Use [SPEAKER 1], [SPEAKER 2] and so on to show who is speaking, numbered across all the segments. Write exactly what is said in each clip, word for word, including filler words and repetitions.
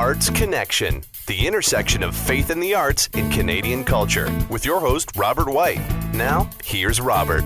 [SPEAKER 1] Arts Connection, the intersection of faith and the arts in Canadian culture, with your host, Robert White. Now, here's Robert.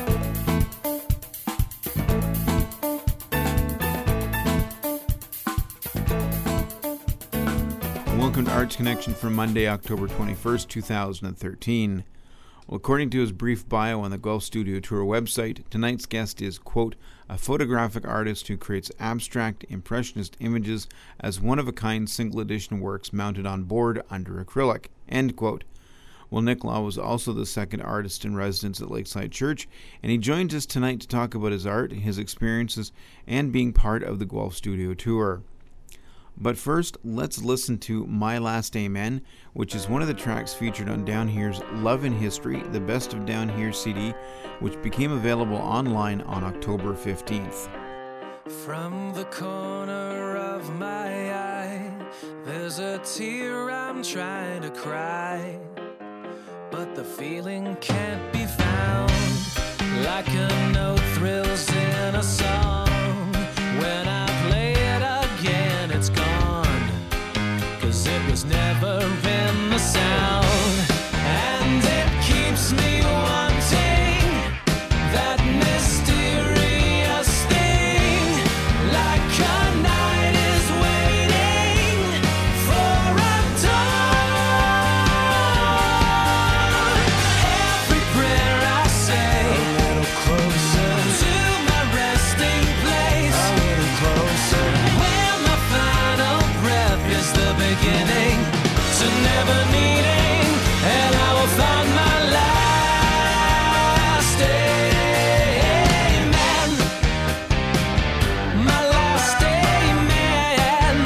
[SPEAKER 2] Welcome to Arts Connection for Monday, October twenty-first, two thousand thirteen. Well, according to his brief bio on the Guelph Studio Tour website, tonight's guest is, quote, a photographic artist who creates abstract, impressionist images as one-of-a-kind single-edition works mounted on board under acrylic, end quote. Well, Nick Law was also the second artist in residence at Lakeside Church, and he joins us tonight to talk about his art, his experiences, and being part of the Guelph Studio Tour. But first, let's listen to My Last Amen, which is one of the tracks featured on Down Here's Love and History, the Best of Down Here C D, which became available online on October fifteenth.
[SPEAKER 3] From the corner of my eye, there's a tear I'm trying to cry, but the feeling can't be found, like a note thrills in a song. When I play it again, it's gone, 'cause it was never in the sound, and it keeps me wanting that mysterious thing, like a night is waiting for a dawn. Every prayer I say, a little closer to my resting place, a little closer, where my final breath is the beginning to never needing, and I will find my last amen, my last amen.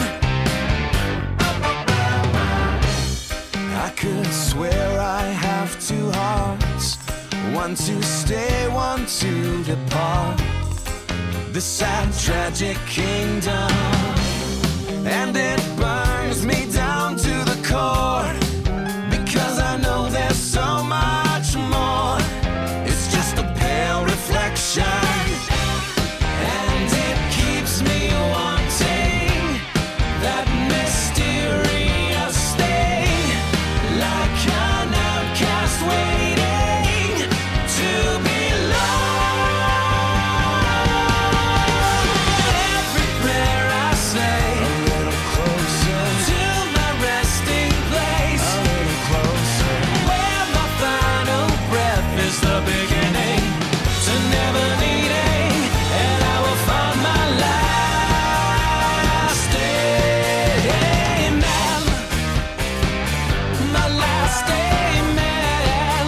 [SPEAKER 3] I could swear I have two hearts, one to stay, one to depart, this sad tragic kingdom, and it burns me down to the core, because I know there's so much more. It's just a pale reflection, and it keeps me wanting that mysterious thing, like an outcast waiting to belong. Every prayer I say, a little closer to my resting place, a little closer, where my final breath is the beginning to never needing, and I will find my last amen, my last amen.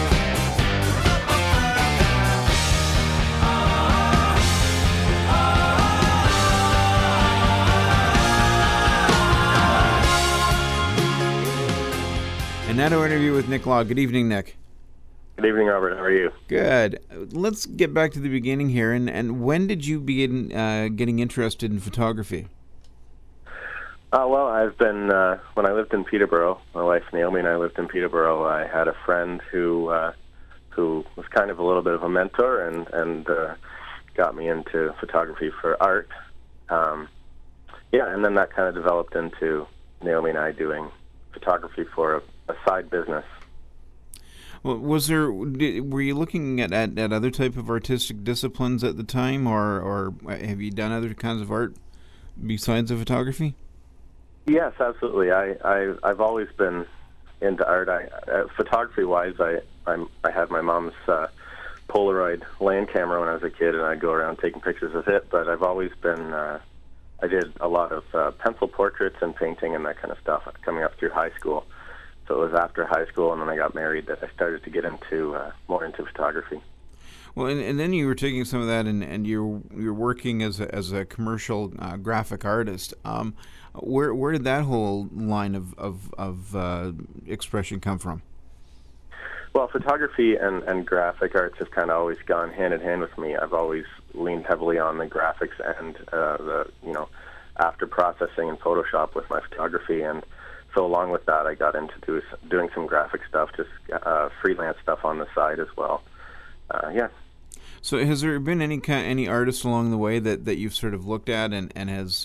[SPEAKER 2] And now to our interview with Nick Law. Good evening, Nick.
[SPEAKER 4] Good evening, Robert. How are you?
[SPEAKER 2] Good. Let's get back to the beginning here. And, and when did you begin uh, getting interested in photography?
[SPEAKER 4] Uh, well, I've been, uh, when I lived in Peterborough, my wife Naomi and I lived in Peterborough, I had a friend who uh, who was kind of a little bit of a mentor and, and uh, got me into photography for art. Um, yeah, and then that kind of developed into Naomi and I doing photography for a, a side business.
[SPEAKER 2] Well, was there? Did, were you looking at, at, at other type of artistic disciplines at the time, or, or have you done other kinds of art besides the photography?
[SPEAKER 4] Yes, absolutely. I, I I've always been into art. I uh, photography-wise, I I'm, I had my mom's uh, Polaroid land camera when I was a kid, and I'd go around taking pictures of it. But I've always been uh, I did a lot of uh, pencil portraits and painting and that kind of stuff coming up through high school. So it was after high school and then I got married that I started to get into uh, more into photography.
[SPEAKER 2] Well, and, and then you were taking some of that and, and you're you're working as a, as a commercial uh, graphic artist. Um, where where did that whole line of of, of uh, expression come from?
[SPEAKER 4] Well, photography and, and graphic arts have kind of always gone hand in hand with me. I've always leaned heavily on the graphics and uh, the you know after processing in Photoshop with my photography, and so along with that, I got into do, doing some graphic stuff, just uh, freelance stuff on the side as well. Uh, yeah.
[SPEAKER 2] So has there been any kind, any artists along the way that, that you've sort of looked at and, and has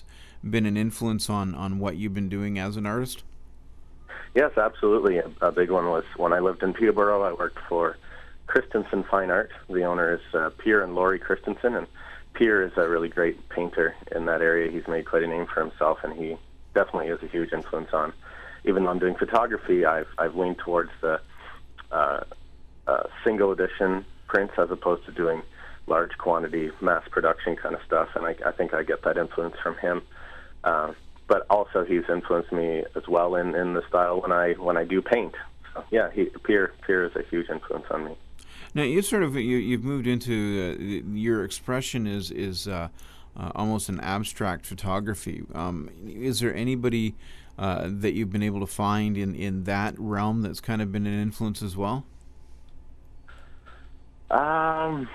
[SPEAKER 2] been an influence on, on what you've been doing as an artist?
[SPEAKER 4] Yes, absolutely. A, a big one was when I lived in Peterborough. I worked for Christensen Fine Art. The owner is uh, Pierre and Laurie Christensen, and Pierre is a really great painter in that area. He's made quite a name for himself, and he definitely is a huge influence on. Even though I'm doing photography, I've I've leaned towards the uh, uh, single edition prints as opposed to doing large quantity mass production kind of stuff, and I, I think I get that influence from him. Uh, but also he's influenced me as well in, in the style when I when I do paint. So yeah, he, Pierre Pierre is a huge influence on me.
[SPEAKER 2] Now you sort of you you've moved into uh, your expression is is uh, uh, almost an abstract photography. Um, is there anybody uh, that you've been able to find in, in that realm that's kind of been an influence as well?
[SPEAKER 4] Um.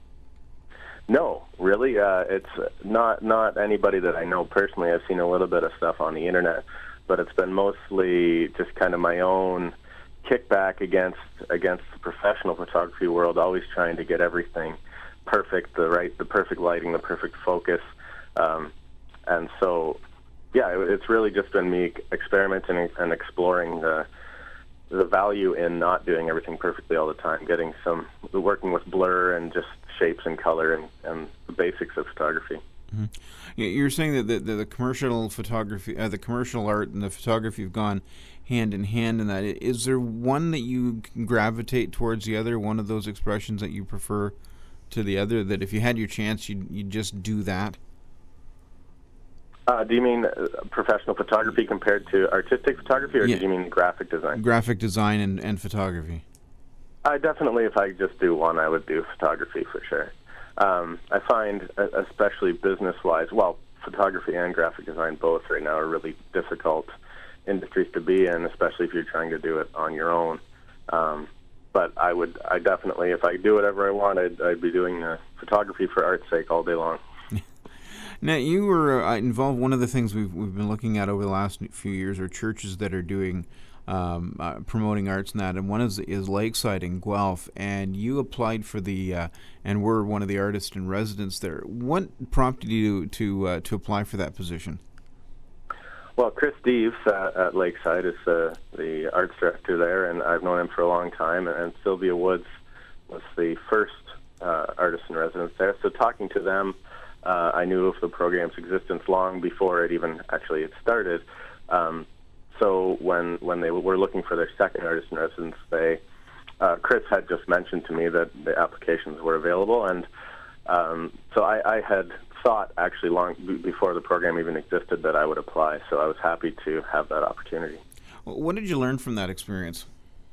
[SPEAKER 4] No, really. Uh, it's not not anybody that I know personally. I've seen a little bit of stuff on the internet, but it's been mostly just kind of my own kickback against against the professional photography world. Always trying to get everything perfect, the right, the perfect lighting, the perfect focus, um, and so yeah, it, it's really just been me experimenting and exploring the the value in not doing everything perfectly all the time. Getting some working with blur and just shapes and color and, and the basics of photography.
[SPEAKER 2] Mm-hmm. You're saying that the, the, the commercial photography, uh, the commercial art and the photography have gone hand in hand in that. Is there one that you gravitate towards the other, one of those expressions that you prefer to the other, that if you had your chance, you'd, you'd just do that?
[SPEAKER 4] Uh, do you mean uh, professional photography compared to artistic photography, or
[SPEAKER 2] yeah.
[SPEAKER 4] do you mean graphic design?
[SPEAKER 2] Graphic design and, and photography.
[SPEAKER 4] I definitely, if I just do one, I would do photography for sure. Um, I find, especially business-wise, well, photography and graphic design both right now are really difficult industries to be in, especially if you're trying to do it on your own. Um, but I would, I definitely, if I do whatever I want, I'd, I'd be doing uh, photography for art's sake all day long.
[SPEAKER 2] Now, you were uh, involved. One of the things we've we've been looking at over the last few years are churches that are doing um, uh, promoting arts and that, and one is is Lakeside in Guelph. And you applied for the uh, and were one of the artists in residence there. What prompted you to uh, to apply for that position?
[SPEAKER 4] Well, Chris Deves uh, at Lakeside is uh, the arts director there, and I've known him for a long time. And Sylvia Woods was the first uh, artist in residence there. So talking to them, Uh, I knew of the program's existence long before it even actually had started. Um, so when when they were looking for their second artist in residence, they uh, Chris had just mentioned to me that the applications were available, and um, so I, I had thought actually long b- before the program even existed that I would apply. So I was happy to have that opportunity.
[SPEAKER 2] What did you learn from that experience?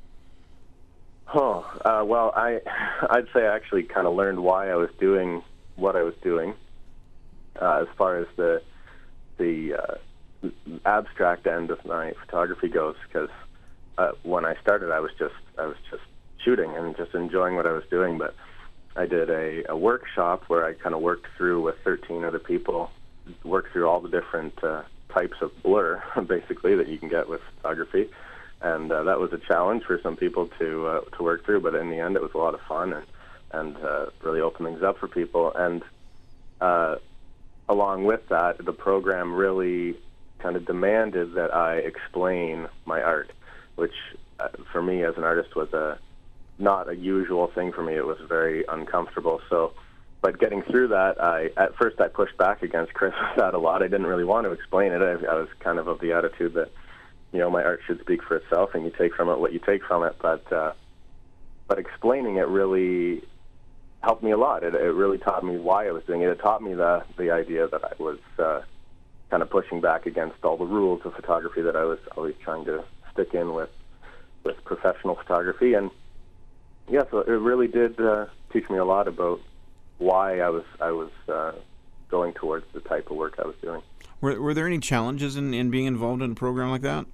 [SPEAKER 4] Oh uh, well, I I'd say I actually kind of learned why I was doing what I was doing. Uh, as far as the the uh, abstract end of my photography goes, because uh, when I started, I was just I was just shooting and just enjoying what I was doing. But I did a, a workshop where I kind of worked through with thirteen other people, worked through all the different uh, types of blur, basically, that you can get with photography, and uh, that was a challenge for some people to uh, to work through. But in the end, it was a lot of fun and and uh, really opened things up for people. And uh, along with that, the program really kind of demanded that I explain my art, which uh, for me as an artist was a not a usual thing for me. It was very uncomfortable. So, but getting through that, I at first I pushed back against Chris with that a lot. I didn't really want to explain it. I, I was kind of of the attitude that, you know, my art should speak for itself, and you take from it what you take from it. But uh, but explaining it really helped me a lot. It, it really taught me why I was doing it. It taught me the the idea that I was uh, kind of pushing back against all the rules of photography that I was always trying to stick in with with professional photography. And yeah, so it really did uh, teach me a lot about why I was I was uh, going towards the type of work I was doing.
[SPEAKER 2] Were Were there any challenges in, in being involved in a program like that?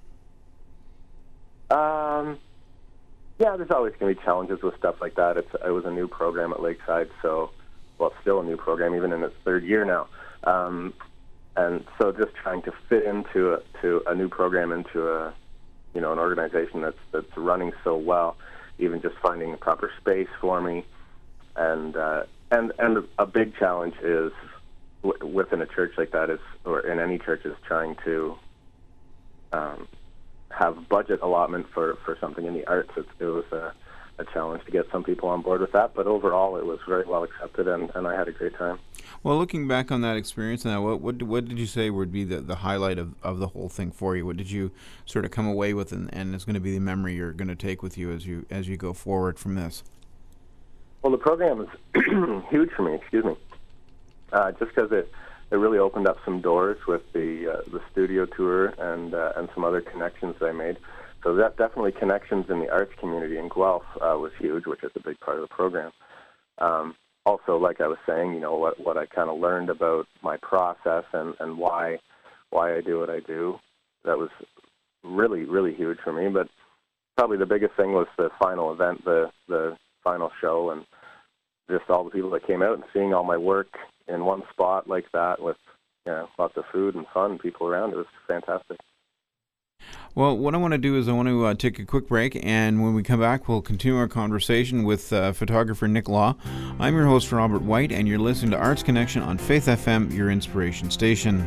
[SPEAKER 4] Um. Yeah, there's always going to be challenges with stuff like that. It's, it was a new program at Lakeside, so, well, it's still a new program, even in its third year now. Um, and so just trying to fit into a, to a new program, into a, you know, an organization that's that's running so well, even just finding a proper space for me. And uh, and and a big challenge is w- within a church like that is, or in any church, is trying to um, have budget allotment for, for something in the arts. It, it was a, a challenge to get some people on board with that, but overall it was very well accepted, and, and I had a great time.
[SPEAKER 2] Well, looking back on that experience now, what what, what did you say would be the, the highlight of, of the whole thing for you? What did you sort of come away with, and, and is going to be the memory you're going to take with you as you as you go forward from this?
[SPEAKER 4] Well, the program is huge for me, excuse me, uh, just because it, it really opened up some doors with the uh, the studio tour and uh, and some other connections that I made. So that definitely connections in the arts community in Guelph uh, was huge, which is a big part of the program. Um, also, like I was saying, you know, what, what I kind of learned about my process and, and why why I do what I do, that was really, really huge for me. But probably the biggest thing was the final event, the, the final show, and just all the people that came out and seeing all my work in one spot like that with, you know, lots of food and fun, people around. It was fantastic.
[SPEAKER 2] Well, what I want to do is I want to uh, take a quick break, and when we come back, we'll continue our conversation with uh, photographer Nick Law. I'm your host, Robert White, and you're listening to Arts Connection on Faith F M, your inspiration station.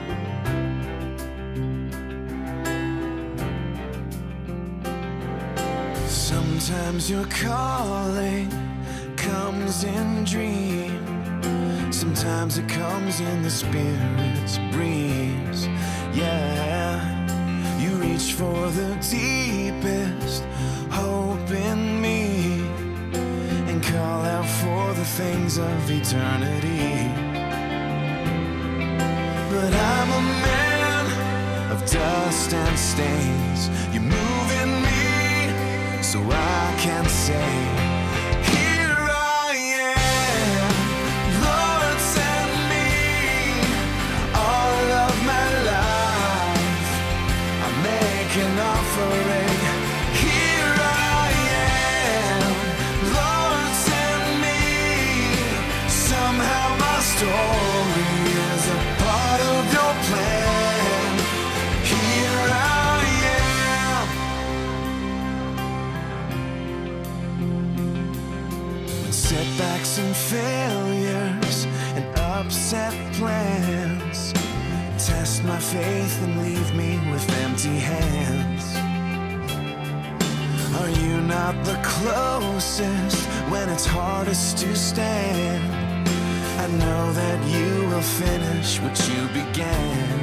[SPEAKER 3] Sometimes your calling comes in dream. Sometimes it comes in the Spirit's breeze. Yeah. You reach for the deepest hope in me and call out for the things of eternity. But I'm a man of dust and stains. You move in me so I can say, an offering. Here I am, Lord, send me. Somehow my story is a part of your plan. Here I am. When setbacks and failures and upset plans test my faith and leave me with empty hands. Are you not the closest when it's hardest to stand? I know that you will finish what you began.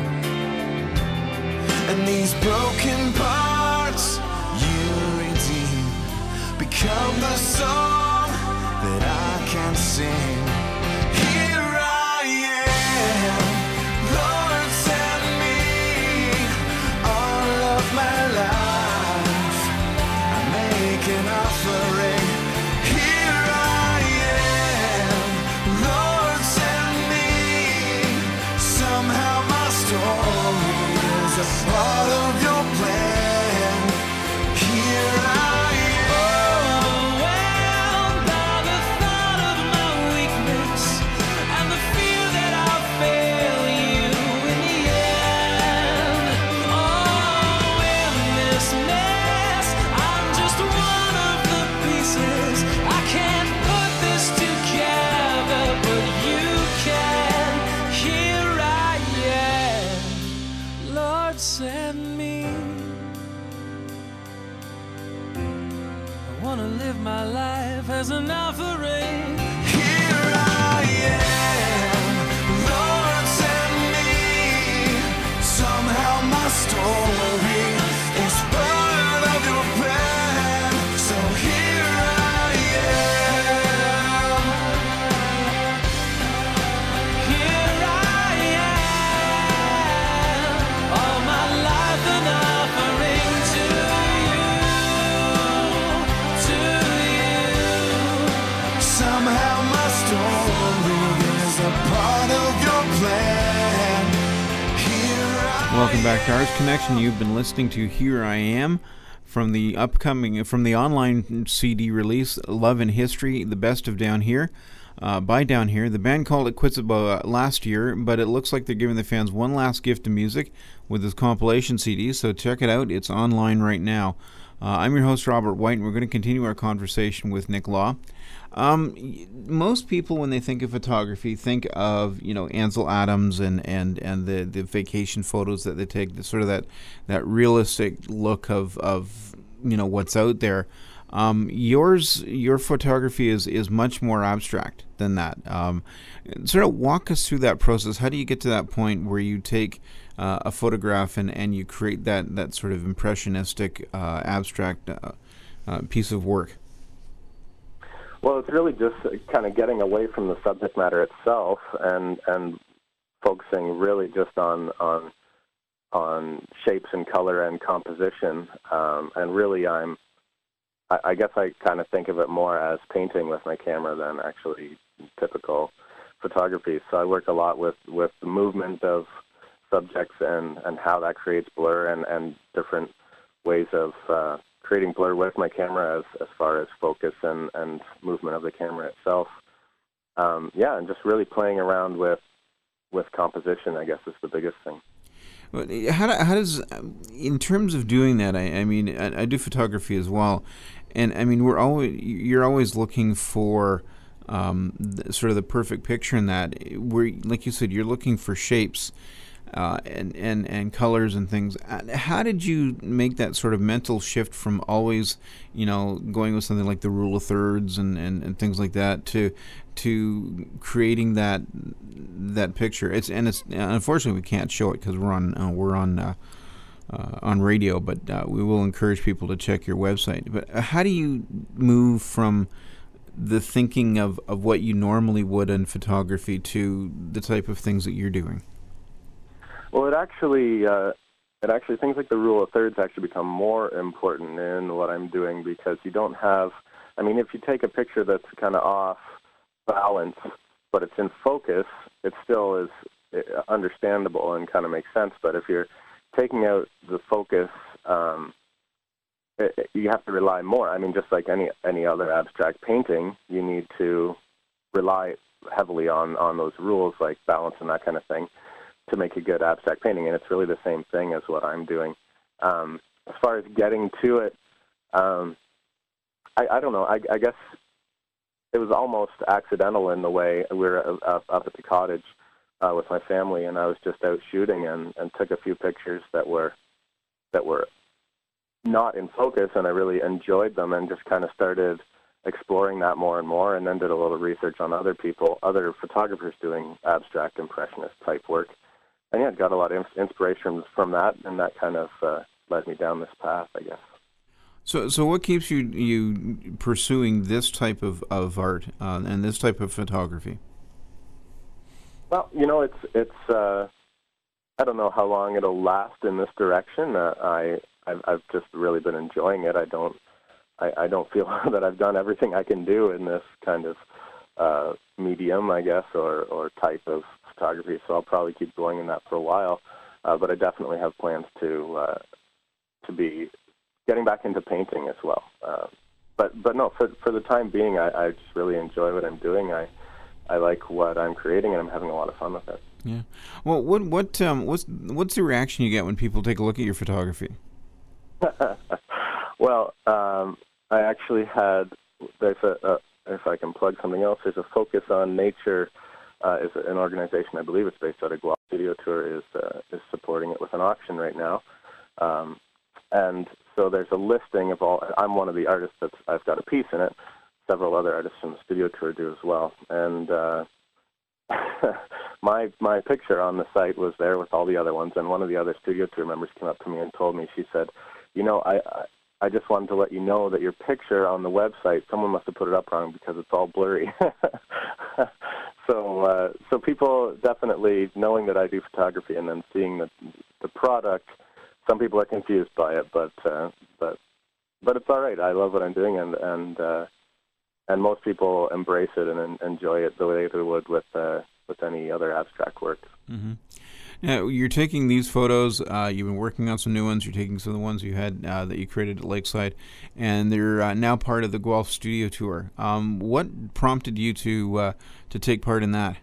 [SPEAKER 3] And these broken parts you redeem become the song that I can sing. Here I am, Lord, send me all of my life. I make an offering. Here I am, Lord, send me. Somehow my story is a part of your plan. Here I am, overwhelmed by the thought of my weakness and the fear that I'll fail you in the end. Oh, in this mess, I'm just one of the pieces. I can't put this together, but you can. Here I am, Lord, send me. I want to live my life as an offering. Here I am, Lord, send me. Somehow my story is part of your plan. So here I am. Here I am. All my life an offering to you, to you. Somehow my story is a part of your plan. Here I
[SPEAKER 2] Welcome back to Arts Connection. You've been listening to Here I Am from the upcoming, from the online C D release, Love and History, The Best of Down Here, uh, by Down Here. The band called it quits about uh, last year, but it looks like they're giving the fans one last gift of music with this compilation C D, so check it out. It's online right now. Uh, I'm your host, Robert White, and we're going to continue our conversation with Nick Law. Um, y- most people, when they think of photography, think of you know Ansel Adams and, and, and the, the vacation photos that they take, the sort of that, that realistic look of, of you know what's out there. Um, yours, your photography is, is much more abstract than that. Um, sort of walk us through that process. How do you get to that point where you take uh, a photograph and, and you create that, that sort of impressionistic, uh, abstract uh, uh, piece of work?
[SPEAKER 4] Well, it's really just kind of getting away from the subject matter itself and and focusing really just on on on shapes and color and composition. Um, and really, I'm I, I guess I kind of think of it more as painting with my camera than actually typical photography. So I work a lot with, with the movement of subjects and, and how that creates blur and, and different ways of uh, creating blur with my camera as, as far as focus and, and movement of the camera itself. Um, yeah, and just really playing around with with composition, I guess, is the biggest thing.
[SPEAKER 2] How, do, how does, in terms of doing that, I, I mean, I, I do photography as well, and I mean, we're always, you're always looking for um, the, sort of the perfect picture in that, where, like you said, you're looking for shapes uh, and, and, and colors and things. How did you make that sort of mental shift from always, you know, going with something like the rule of thirds and, and, and things like that to to creating that that picture? It's and it's unfortunately we can't show it because we're on uh, we're on uh, uh, on radio, but uh, we will encourage people to check your website. But how do you move from the thinking of, of what you normally would in photography to the type of things that you're doing?
[SPEAKER 4] Well, it actually, uh, it actually things like the rule of thirds actually become more important in what I'm doing because you don't have. I mean, if you take a picture that's kind of off balance, but it's in focus, it still is understandable and kind of makes sense. But if you're taking out the focus, um, it, it, you have to rely more. I mean, just like any any other abstract painting, you need to rely heavily on on those rules like balance and that kind of thing to make a good abstract painting, and it's really the same thing as what I'm doing. Um, as far as getting to it, um, I, I don't know. I, I guess it was almost accidental in the way we were up, up at the cottage uh, with my family, and I was just out shooting and, and took a few pictures that were that were not in focus, and I really enjoyed them and just kind of started exploring that more and more, and then did a little research on other people, other photographers doing abstract impressionist type work. And yeah, got a lot of inspiration from that, and that kind of uh, led me down this path, I guess.
[SPEAKER 2] So, so what keeps you you pursuing this type of of art uh, and this type of photography?
[SPEAKER 4] Well, you know, it's it's. Uh, I don't know how long it'll last in this direction. Uh, I I've, I've just really been enjoying it. I don't I, I don't feel that I've done everything I can do in this kind of uh, medium, I guess, or or type of photography, so I'll probably keep going in that for a while. Uh, but I definitely have plans to uh, to be getting back into painting as well. Uh, but but no, for for the time being, I, I just really enjoy what I'm doing. I I like what I'm creating, and I'm having a lot of fun with it.
[SPEAKER 2] Yeah. Well, what what um what's what's the reaction you get when people take a look at your photography?
[SPEAKER 4] Well, um, I actually had there's a, a if I can plug something else, there's a Focus on Nature. Uh, is an organization, I believe it's based out of Guelph. Studio Tour is uh, is supporting it with an auction right now, um, and so there's a listing of all. I'm one of the artists that's I've got a piece in it. Several other artists from the Studio Tour do as well, and uh, my my picture on the site was there with all the other ones. And one of the other Studio Tour members came up to me and told me, she said, "You know, I." I I just wanted to let you know that your picture on the website, someone must have put it up wrong because it's all blurry." so, uh, so people definitely knowing that I do photography and then seeing the the product, some people are confused by it, but uh, but but it's all right. I love what I'm doing, and and uh, and most people embrace it and enjoy it the way they would with uh, with any other abstract work.
[SPEAKER 2] Mm-hmm. Now, you're taking these photos, uh, you've been working on some new ones, you're taking some of the ones you had uh, that you created at Lakeside, and they're uh, now part of the Guelph Studio Tour. Um, what prompted you to uh, to take part in that?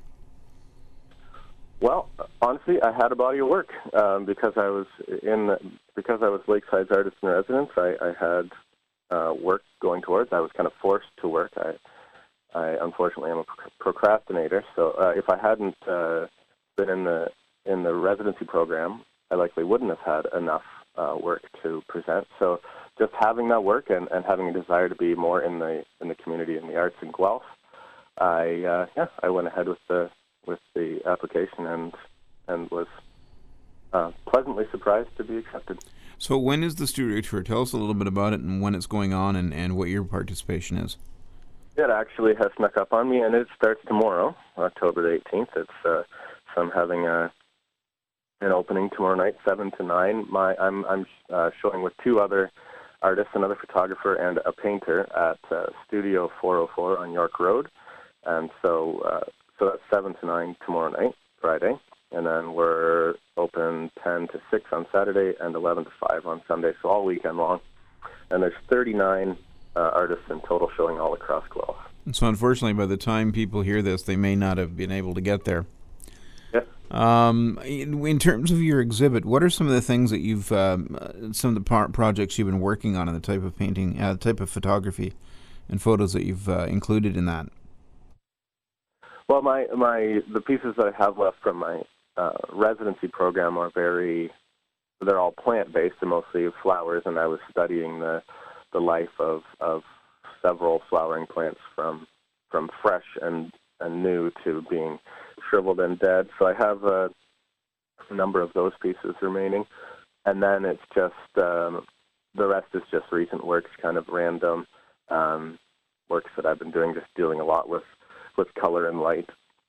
[SPEAKER 4] Well, honestly, I had a body of work um, because I was in because I was Lakeside's artist in residence. I, I had uh, work going towards. I was kind of forced to work. I I unfortunately am a procrastinator. So uh, if I hadn't uh, been in the in the residency program, I likely wouldn't have had enough uh, work to present. So just having that work and, and having a desire to be more in the in the community and the arts in Guelph, I uh, yeah I went ahead with the with the application and and was uh, pleasantly surprised to be accepted.
[SPEAKER 2] So when is the studio tour? Tell us a little bit about it and when it's going on and, and what your participation is.
[SPEAKER 4] It actually has snuck up on me, and it starts tomorrow, October the eighteenth. It's uh, so I'm having a an opening tomorrow night, seven to nine. My I'm I'm uh, showing with two other artists, another photographer and a painter at uh, Studio four oh four on York Road, and so uh, so that's seven to nine tomorrow night, Friday, and then we're open ten to six on Saturday and eleven to five on Sunday, so all weekend long. And there's thirty-nine uh, artists in total showing all across Guelph.
[SPEAKER 2] So unfortunately, by the time people hear this, they may not have been able to get there.
[SPEAKER 4] Yeah.
[SPEAKER 2] Um, in, in terms of your exhibit, what are some of the things that you've, um, uh, some of the par- projects you've been working on, and the type of painting, uh, type of photography, and photos that you've uh, included in that?
[SPEAKER 4] Well, my my the pieces that I have left from my uh, residency program are very, they're all plant-based and mostly flowers, and I was studying the the life of, of several flowering plants from from fresh and, and new to being shriveled and dead. So I have a, a number of those pieces remaining. And then it's just, um, the rest is just recent works, kind of random um, works that I've been doing, just dealing a lot with, with color and light.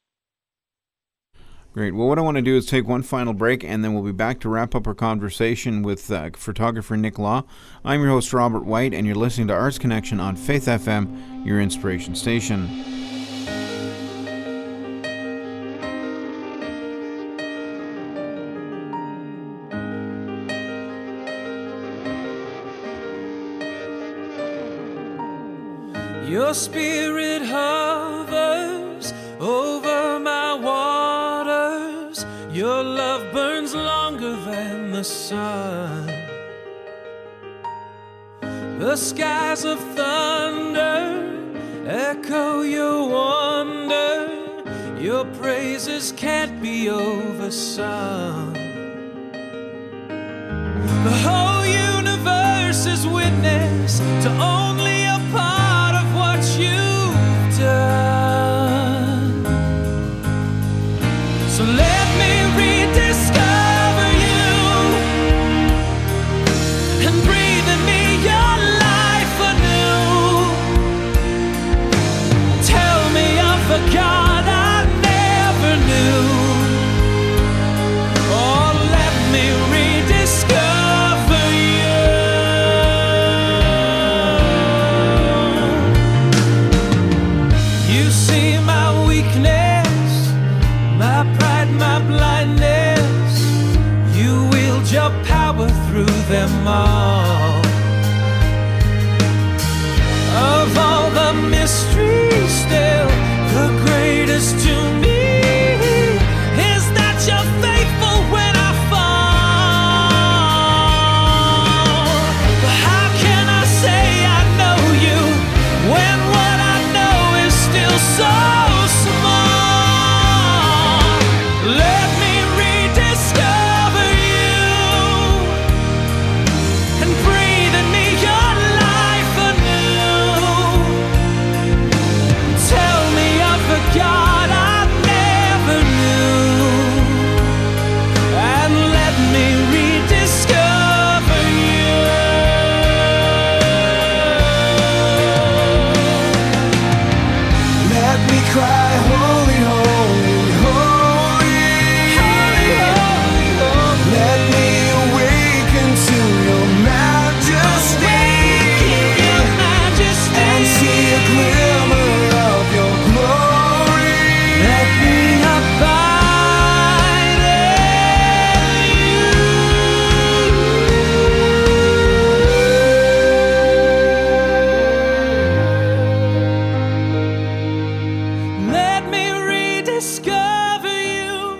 [SPEAKER 2] Great. Well, what I want to do is take one final break, and then we'll be back to wrap up our conversation with uh, photographer Nick Law. I'm your host, Robert White, and you're listening to Arts Connection on Faith F M, your inspiration station.
[SPEAKER 3] Your spirit hovers over my waters. Your love burns longer than the sun. The skies of thunder echo your wonder. Your praises can't be oversung. The whole universe is witness to only a part of what you've done. So let me rediscover you and breathe in me your life anew. Tell me of a God I never knew. Oh, let me rediscover you. You see my weakness, my pride, my blindness. You wield your power through them all. Of all the mysteries, still the greatest to me is that you're faithful when I fall. But how can I say I know you when what I know is still so small? Let me rediscover you and breathe in me your life anew. Tell me of a God I never knew, and let me rediscover you.
[SPEAKER 5] Let me cry, holy, holy, holy.
[SPEAKER 3] Holy, holy, holy.
[SPEAKER 5] Let me awaken to your majesty
[SPEAKER 3] Your majesty.
[SPEAKER 5] and see a glimmer of your glory.
[SPEAKER 3] Let me abide in you. Let me rediscover you,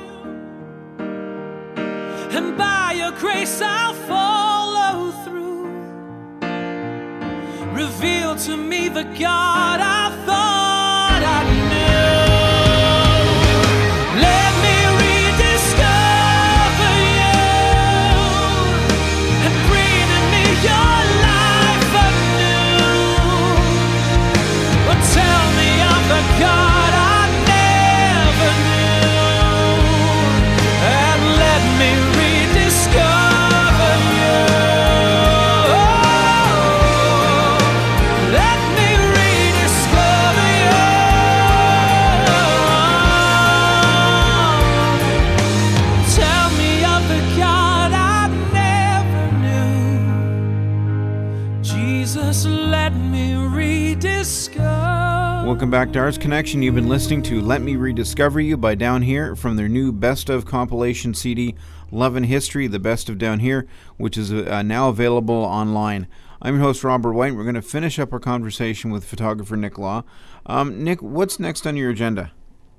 [SPEAKER 3] and by your grace I'll follow through. Reveal to me the God I thought
[SPEAKER 2] back to Arts Connection. You've been listening to Let Me Rediscover You by Down Here from their new Best of compilation C D, Love and History, the Best of Down Here, which is uh, now available online. I'm your host, Robert White. We're going to finish up our conversation with photographer Nick Law. Um, Nick, what's next on your agenda?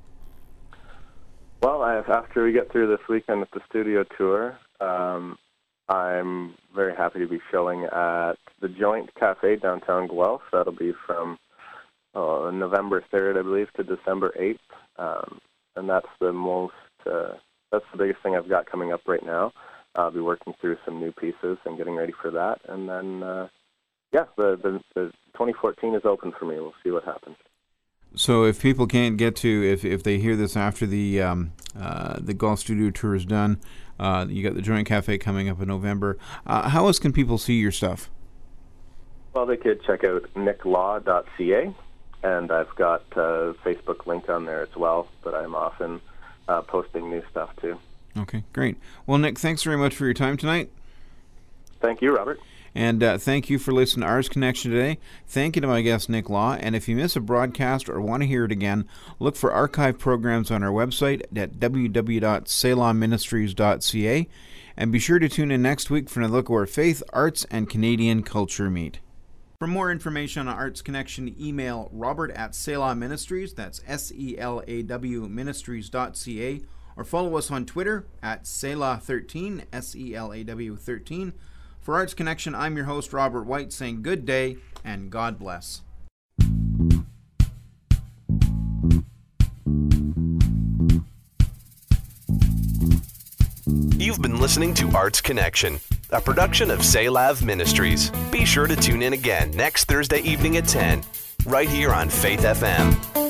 [SPEAKER 4] Well, I, after we get through this weekend with the studio tour, um, I'm very happy to be showing at the Joint Cafe downtown Guelph. That'll be from uh, November third, I believe, to December eighth. Um, and that's the most, uh, that's the biggest thing I've got coming up right now. I'll be working through some new pieces and getting ready for that. And then, uh, yeah, the, the, the twenty fourteen is open for me. We'll see what happens.
[SPEAKER 2] So if people can't get to, if if they hear this after the um, uh, the Golf Studio Tour is done, uh, you got the Joint Cafe coming up in November. Uh, how else can people see your stuff?
[SPEAKER 4] Well, they could check out nick law dot c a, and I've got a Facebook link on there as well, but I'm often uh, posting new stuff too.
[SPEAKER 2] Okay, great. Well, Nick, thanks very much for your time tonight.
[SPEAKER 4] Thank you, Robert.
[SPEAKER 2] And uh, thank you for listening to Arts Connection today. Thank you to my guest, Nick Law. And if you miss a broadcast or want to hear it again, look for archive programs on our website at w w w dot selah ministries dot c a. And be sure to tune in next week for another look where faith, arts, and Canadian culture meet. For more information on Arts Connection, email Robert at Selah Ministries, that's S E L A W ministries dot c a, or follow us on Twitter at Selah thirteen, S E L A W thirteen. For Arts Connection, I'm your host, Robert White, saying good day and God bless.
[SPEAKER 1] You've been listening to Arts Connection, a production of Selah Ministries. Be sure to tune in again next Thursday evening at ten, right here on Faith F M.